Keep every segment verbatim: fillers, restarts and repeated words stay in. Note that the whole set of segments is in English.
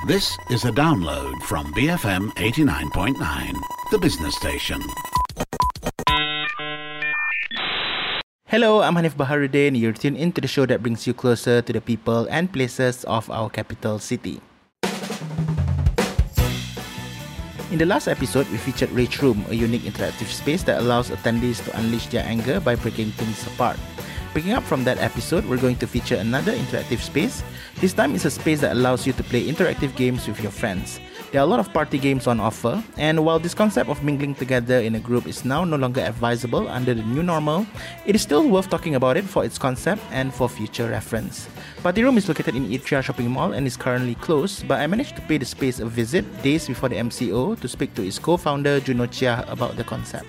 This is a download from B F M eighty-nine point nine, the business station. Hello, I'm Hanif Baharuddin. You're tuned into the show that brings you closer to the people and places of our capital city. In the last episode, we featured Rage Room, a unique interactive space that allows attendees to unleash their anger by breaking things apart. Picking up from that episode, we're going to feature another interactive space. This time, it's a space that allows you to play interactive games with your friends. There are a lot of party games on offer, and while this concept of mingling together in a group is now no longer advisable under the new normal, it is still worth talking about it for its concept and for future reference. Party Room is located in Atria Shopping Mall and is currently closed, but I managed to pay the space a visit days before the M C O to speak to its co-founder Juno Chia about the concept.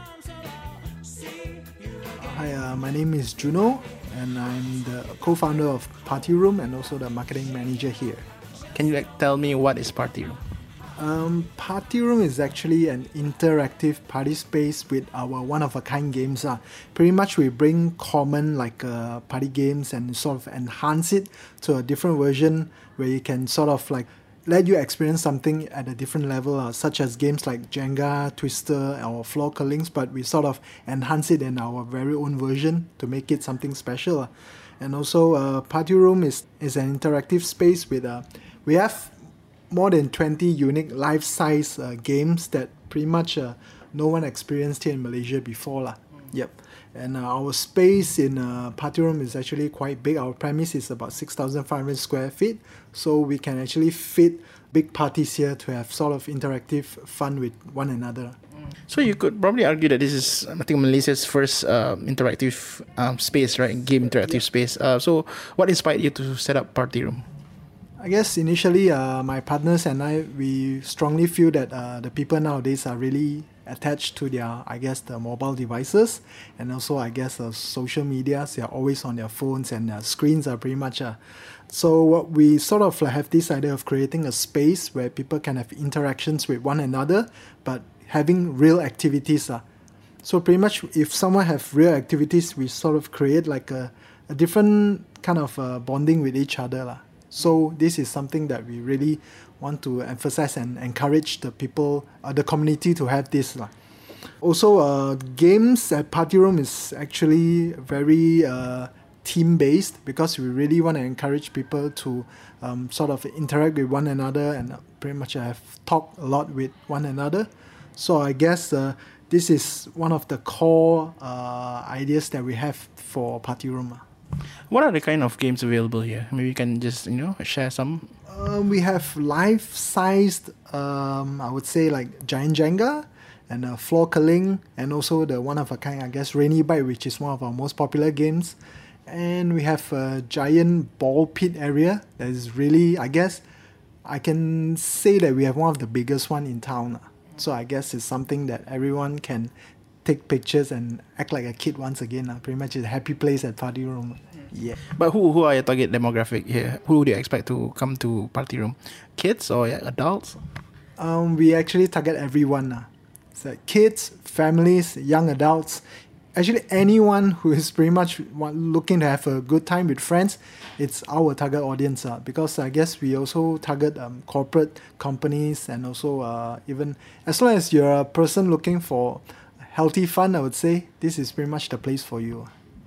Hi, uh, my name is Juno, and I'm the co-founder of Party Room and also the marketing manager here. Can you like tell me what is Party Room? Um, Party Room is actually an interactive party space with our one-of-a-kind games. Uh. Pretty much we bring common like uh, party games and sort of enhance it to a different version where you can sort of like let you experience something at a different level, uh, such as games like Jenga, Twister, or Floor Curlings, but we sort of enhance it in our very own version to make it something special. Uh. And also, uh, Party Room is, is an interactive space with, uh, we have more than twenty unique life-size uh, games that pretty much uh, no one experienced here in Malaysia before. lah. Mm. Yep. And uh, our space in uh, Party Room is actually quite big. Our premise is about six thousand five hundred square feet. So we can actually fit big parties here to have sort of interactive fun with one another. So you could probably argue that this is, I think, Malaysia's first uh, interactive um, space, right? Game interactive yeah. space. Uh, so what inspired you to set up Party Room? I guess initially uh, my partners and I, we strongly feel that uh, the people nowadays are really attached to their, I guess, the mobile devices, and also I guess uh, social media. They are always on their phones, and their screens are pretty much uh, so what we sort of like have this idea of creating a space where people can have interactions with one another, but having real activities. Uh. So pretty much if someone have real activities, we sort of create like a, a different kind of uh, bonding with each other. Uh. So this is something that we really want to emphasize and encourage the people, uh, the community to have this. Uh. Also, uh, games at Party Room is actually very uh, team-based because we really want to encourage people to um, sort of interact with one another and pretty much have talked a lot with one another. So I guess uh, this is one of the core uh, ideas that we have for Party Room. What are the kind of games available here? Maybe you can just, you know, share some. Uh, we have life-sized, um, I would say, like Giant Jenga and uh, Floor Curling, and also the one-of-a-kind, I guess, Rainy Bite, which is one of our most popular games. And we have a giant ball pit area that is really, I guess, I can say that we have one of the biggest one in town. So I guess it's something that everyone can take pictures and act like a kid once again. Uh. Pretty much it's a happy place at Party Room. Yeah. But who who are your target demographic here? Who do you expect to come to Party Room? Kids or yeah, adults? Um, we actually target everyone. Uh. So kids, families, young adults. Actually, anyone who is pretty much looking to have a good time with friends, it's our target audience. Uh, because I guess we also target um, corporate companies, and also uh, even as long as you're a person looking for healthy fun, I would say this is pretty much the place for you.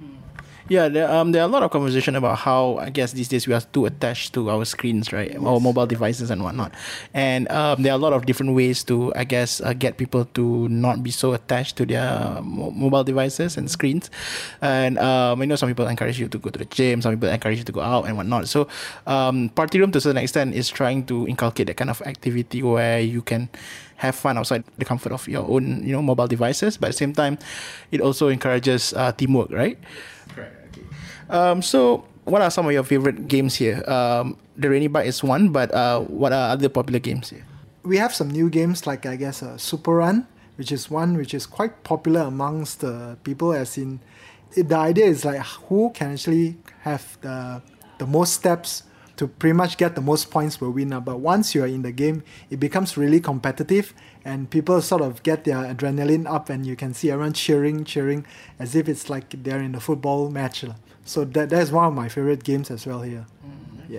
Yeah, there, um, there are a lot of conversation about how, I guess, these days we are too attached to our screens, right? Yes. Our mobile devices and whatnot. And um, there are a lot of different ways to, I guess, uh, get people to not be so attached to their uh, mo- mobile devices and screens. And um, I know some people encourage you to go to the gym, some people encourage you to go out and whatnot. So um, Party Room, to a certain extent, is trying to inculcate that kind of activity where you can have fun outside the comfort of your own, you know, mobile devices. But at the same time, it also encourages uh, teamwork, right? Correct. Okay. Um, so, what are some of your favorite games here? Um, the Rainy Bite is one, but uh, what are other popular games here? We have some new games like, I guess, uh, Super Run, which is one which is quite popular amongst the people. As in, it, the idea is like who can actually have the the most steps to pretty much get the most points will win. But once you're in the game, it becomes really competitive, and people sort of get their adrenaline up, and you can see everyone cheering, cheering, as if it's like they're in a football match. So that that is one of my favorite games as well here. Mm, okay. Yeah.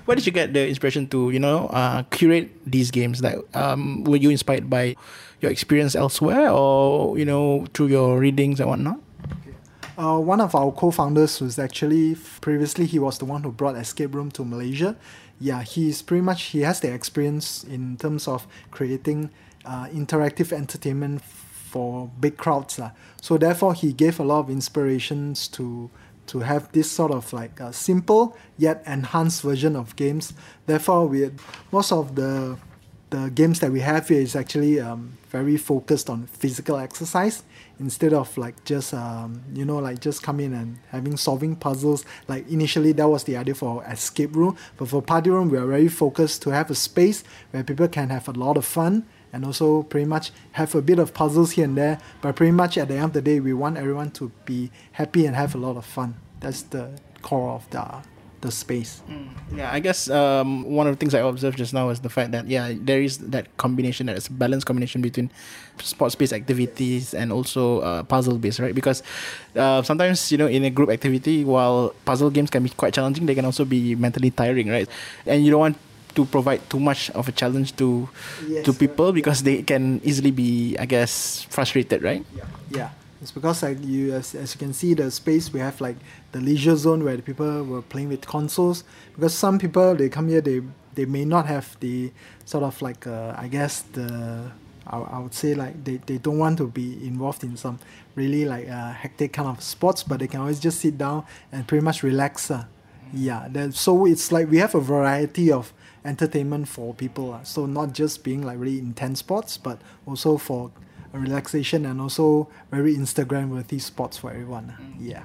Where did you get the inspiration to, you know, uh, curate these games? Like, um, were you inspired by your experience elsewhere, or you know, through your readings and whatnot? Uh, one of our co-founders was actually previously he was the one who brought Escape Room to Malaysia. Yeah, he's pretty much he has the experience in terms of creating uh, interactive entertainment for big crowds. Uh. So therefore, he gave a lot of inspirations to to have this sort of like a simple yet enhanced version of games. Therefore, we most of the the games that we have here is actually um, very focused on physical exercise instead of like just um, you know like just come in and having solving puzzles. Like initially that was the idea for Escape Room, but for Party Room we are very focused to have a space where people can have a lot of fun and also pretty much have a bit of puzzles here and there, but pretty much at the end of the day we want everyone to be happy and have a lot of fun. That's the core of the the space. Mm. Yeah, I guess um, one of the things I observed just now is the fact that yeah, there is that combination, that is a balanced combination between sports-based activities and also uh, puzzle-based, right? Because uh, sometimes, you know, in a group activity, while puzzle games can be quite challenging, they can also be mentally tiring, right? And you don't want to provide too much of a challenge to yes, to people right. because they can easily be, I guess, frustrated, right? Yeah. Yeah. It's because like you, as, as you can see, the space we have like the leisure zone where the people were playing with consoles. Because some people they come here, they they may not have the sort of like uh, I guess the I, I would say like they, they don't want to be involved in some really like uh, hectic kind of sports, but they can always just sit down and pretty much relax. Uh. Yeah, then, so it's like we have a variety of entertainment for people. Uh. So not just being like really intense sports, but also for relaxation and also very Instagram worthy spots for everyone. Yeah.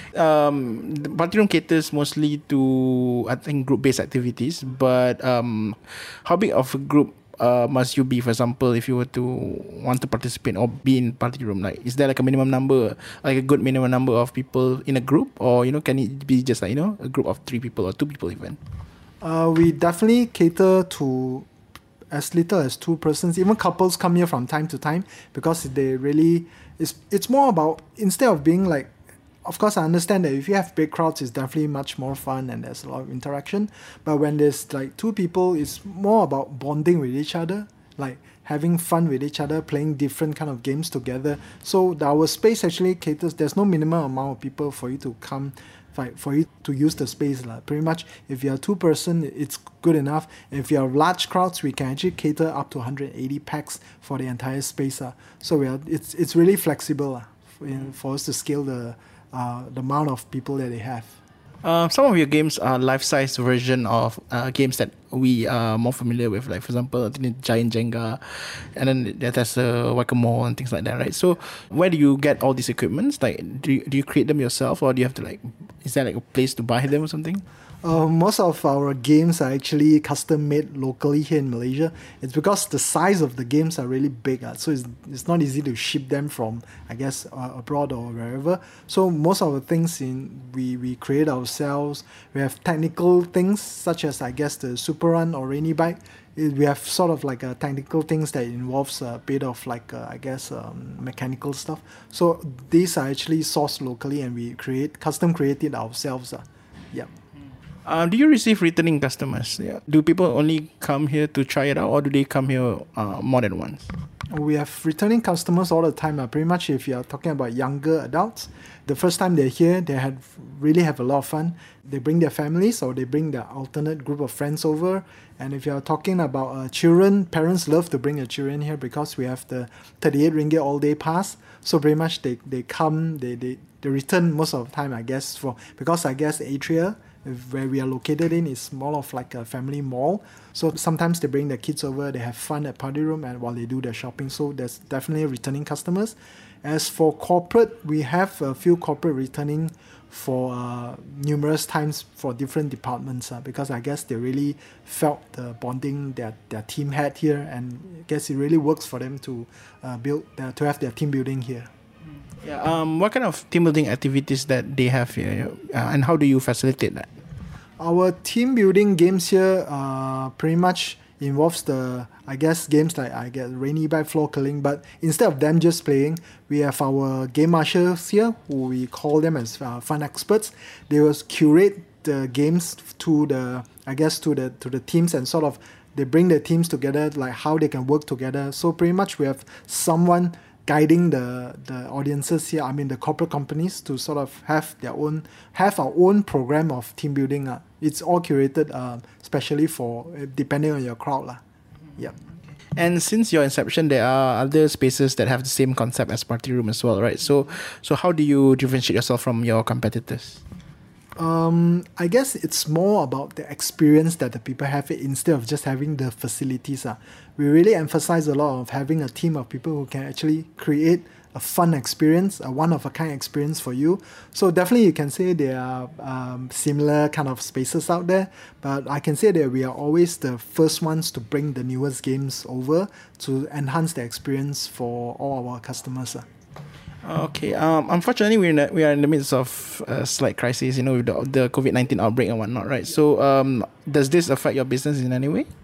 Um, the Party Room caters mostly to, I think, group based activities, but um, how big of a group uh, must you be, for example, if you were to want to participate or be in Party Room? Like, is there like a minimum number, like a good minimum number of people in a group, or you know, can it be just like, you know, a group of three people or two people even? Uh, we definitely cater to as little as two persons. Even couples come here from time to time because they really it's it's more about, instead of being like, of course I understand that if you have big crowds it's definitely much more fun and there's a lot of interaction, but when there's like two people it's more about bonding with each other, like having fun with each other, playing different kind of games together. So our space actually caters, there's no minimum amount of people for you to come for you to use the space. La. Pretty much, if you're two person, it's good enough. If you're large crowds, we can actually cater up to one hundred eighty packs for the entire space. La. So we are, it's it's really flexible la, for, for us to scale the uh, the amount of people that they have. Uh, some of your games are life-size version of uh, games that we are more familiar with, like for example, Giant Jenga, and then there's uh, Whack-A-Mole and things like that, right? So where do you get all these equipments? Like, do you, do you create them yourself, or do you have to like, is there like a place to buy them or something? Uh, most of our games are actually custom made locally here in Malaysia. It's because the size of the games are really big, uh, so it's, it's not easy to ship them from, I guess, uh, abroad or wherever. So most of the things in we, we create ourselves. We have technical things such as, I guess, the Super Run or Rainy Bike. It, we have sort of like a technical things that involves a bit of like uh, I guess um, mechanical stuff. So these are actually sourced locally and we create custom created ourselves. Uh. Yeah. Um, do you receive returning customers? Yeah. Do people only come here to try it out, or do they come here uh, more than once? We have returning customers all the time. Uh. Pretty much if you're talking about younger adults, the first time they're here, they had really have a lot of fun. They bring their families or they bring their alternate group of friends over. And if you're talking about uh, children, parents love to bring their children here because we have the thirty-eight ringgit all day pass. So pretty much they, they come, they, they, they return most of the time, I guess, for because I guess Atria, where we are located in, is more of like a family mall. So sometimes they bring their kids over, they have fun at Party Room and while they do their shopping. So there's definitely returning customers. As for corporate, we have a few corporate returning for uh, numerous times for different departments uh, because I guess they really felt the bonding that their team had here, and I guess it really works for them to uh, build uh, to have their team building here. Yeah. Um. What kind of team building activities that they have here, uh, and how do you facilitate that? Our team building games here uh, pretty much involves the, I guess, games like I get Rainy Bike, Floor Curling, but instead of them just playing, we have our game marshals here, who we call them as uh, fun experts. They will curate the games to the, I guess, to the to the teams, and sort of they bring the teams together, like how they can work together. So pretty much we have someone guiding the the audiences here. I mean the corporate companies to sort of have their own have our own program of team building. Uh. It's all curated, uh, especially for uh, depending on your crowd. Uh. Yeah. And since your inception, there are other spaces that have the same concept as Party Room as well, right? So, so how do you differentiate yourself from your competitors? Um, I guess it's more about the experience that the people have it instead of just having the facilities. Uh. We really emphasize a lot of having a team of people who can actually create a fun experience, a one-of-a-kind experience for you. So definitely you can say there are um, similar kind of spaces out there, but I can say that we are always the first ones to bring the newest games over to enhance the experience for all our customers. Uh. Okay. Um. Unfortunately, we're in the, we are in the midst of a slight crisis, you know, with the, the COVID nineteen outbreak and whatnot, right? So, um, does this affect your business in any way?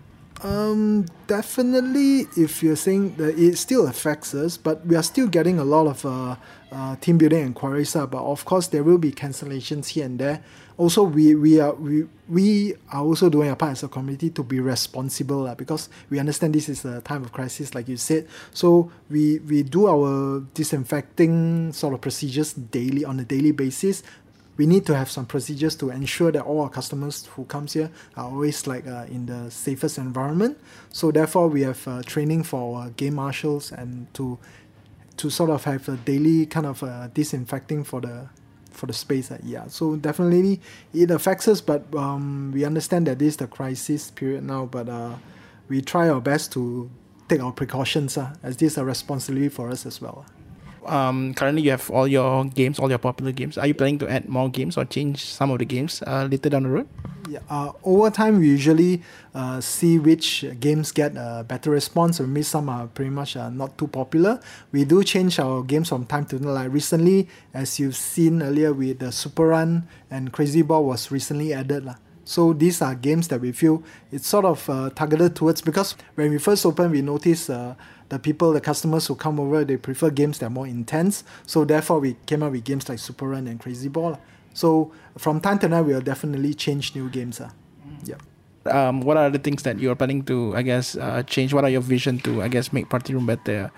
Um, definitely, if you're saying that it still affects us, but we are still getting a lot of uh, uh, team building inquiries. Uh, but of course, there will be cancellations here and there. Also, we we are we we are also doing our part as a community to be responsible uh, because we understand this is a time of crisis, like you said. So we we do our disinfecting sort of procedures daily on a daily basis. We need to have some procedures to ensure that all our customers who comes here are always like uh, in the safest environment. So therefore, we have uh, training for our game marshals and to to sort of have a daily kind of uh, disinfecting for the for the space. Uh, yeah, so definitely it affects us, but um, we understand that this is the crisis period now. But uh, we try our best to take our precautions, uh, as this is a responsibility for us as well. Um, currently, you have all your games, all your popular games. Are you planning to add more games or change some of the games uh, later down the road? Yeah, uh, over time, we usually uh, see which games get a better response, or maybe some are pretty much uh, not too popular. We do change our games from time to time. Like recently, as you've seen earlier, with the Super Run and Crazy Ball was recently added. Uh. So these are games that we feel it's sort of uh, targeted towards, because when we first opened, we noticed uh, the people, the customers who come over, they prefer games that are more intense. So therefore, we came up with games like Super Run and Crazy Ball. So from time to time, we'll definitely change new games. Uh. Yeah. Um, what are the things that you're planning to, I guess, uh, change? What are your vision to, I guess, make Party Room better?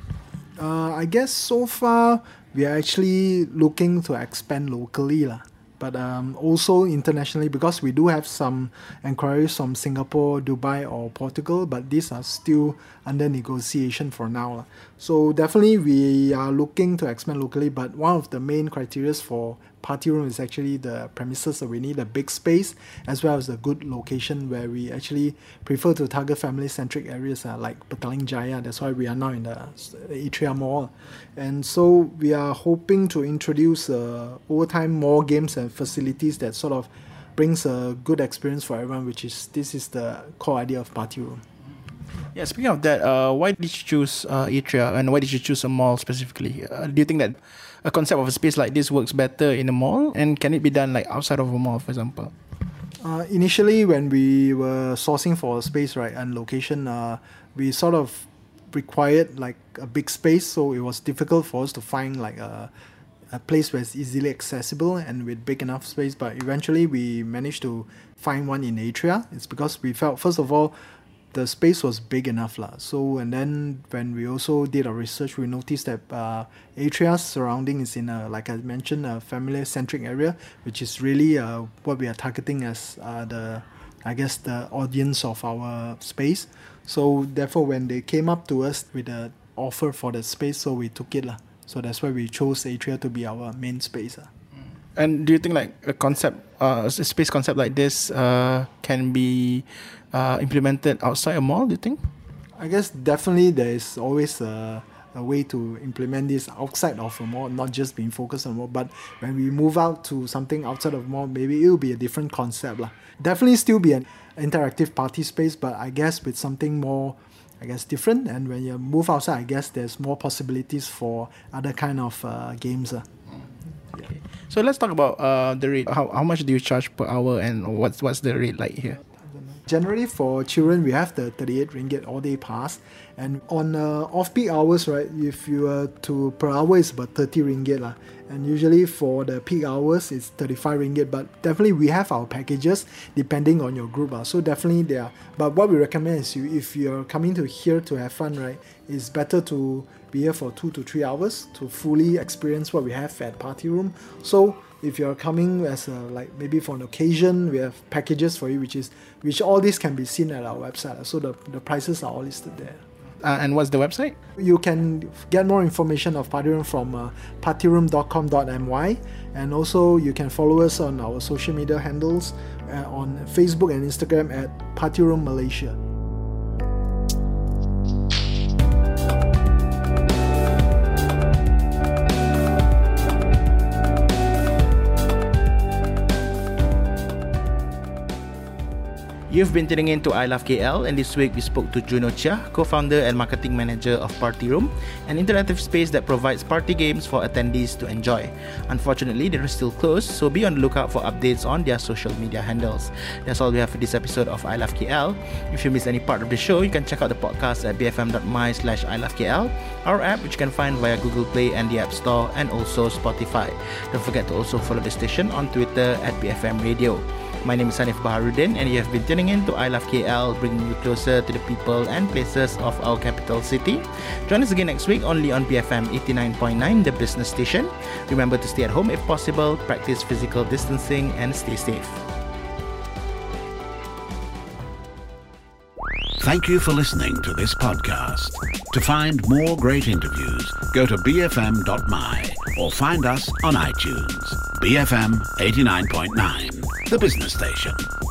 Uh, I guess so far, we are actually looking to expand locally. lah. But um, also internationally, because we do have some inquiries from Singapore, Dubai or Portugal, but these are still under negotiation for now. So definitely we are looking to expand locally, but one of the main criteria for Party Room is actually the premises. So we need a big space as well as a good location where we actually prefer to target family-centric areas uh, like Petaling Jaya. That's why we are now in the Atria Mall. And so we are hoping to introduce uh, over time more games and facilities that sort of brings a good experience for everyone, which is this is the core idea of Party Room. Yeah, speaking of that, uh, why did you choose uh, Atria, and why did you choose a mall specifically? Uh, do you think that a concept of a space like this works better in a mall, and can it be done like outside of a mall, for example? Uh, initially, when we were sourcing for a space, right, and location, uh, we sort of required like a big space, so it was difficult for us to find like a a place where it's easily accessible and with big enough space. But eventually, we managed to find one in Atria. It's because we felt, first of all, the space was big enough lah. So and then when we also did our research, we noticed that uh, Atria's surrounding is in a, like I mentioned, a family-centric area, which is really uh, what we are targeting as uh, the, I guess, the audience of our space. So therefore, when they came up to us with an offer for the space, so we took it lah. So that's why we chose Atria to be our main space. lah. And do you think like a concept, uh, a space concept like this uh, can be uh, implemented outside a mall, do you think? I guess definitely there is always a, a way to implement this outside of a mall, not just being focused on a mall. But when we move out to something outside of a mall, maybe it will be a different concept. lah. Definitely still be an interactive party space, but I guess with something more, I guess, different. And when you move outside, I guess there's more possibilities for other kind of uh, games. Uh. Okay. So let's talk about uh, the rate. How how much do you charge per hour, and what's what's the rate like here? Generally for children, we have the thirty-eight ringgit all-day pass. And on uh, off-peak hours, right, if you were to per hour, it's about thirty ringgit. lah. And usually for the peak hours, it's thirty-five ringgit. But definitely we have our packages depending on your group. lah. So definitely there. But what we recommend is you, if you're coming to here to have fun, right, it's better to be here for two to three hours to fully experience what we have at Party Room. So if you're coming as a, like maybe for an occasion, we have packages for you, which is which all this can be seen at our website. So the, the prices are all listed there. Uh, and what's the website? You can get more information of Party Room from uh, party room dot com dot m y, and also you can follow us on our social media handles uh, on Facebook and Instagram at Party Room Malaysia. You've been tuning in to I Love K L, and this week we spoke to Juno Chia, co-founder and marketing manager of Party Room, an interactive space that provides party games for attendees to enjoy. Unfortunately, they are still closed, so be on the lookout for updates on their social media handles. That's all we have for this episode of I Love K L. If you miss any part of the show, you can check out the podcast at b f m dot m y slash I Love K L, our app which you can find via Google Play and the App Store, and also Spotify. Don't forget to also follow the station on Twitter at B F M Radio. My name is Hanif Baharuddin, and you have been tuning in to I Love K L, bringing you closer to the people and places of our capital city. Join us again next week only on B F M eighty-nine point nine, the business station. Remember to stay at home if possible, practice physical distancing, and stay safe. Thank you for listening to this podcast. To find more great interviews, go to b f m dot m y or find us on iTunes. B F M eighty-nine point nine, the business station.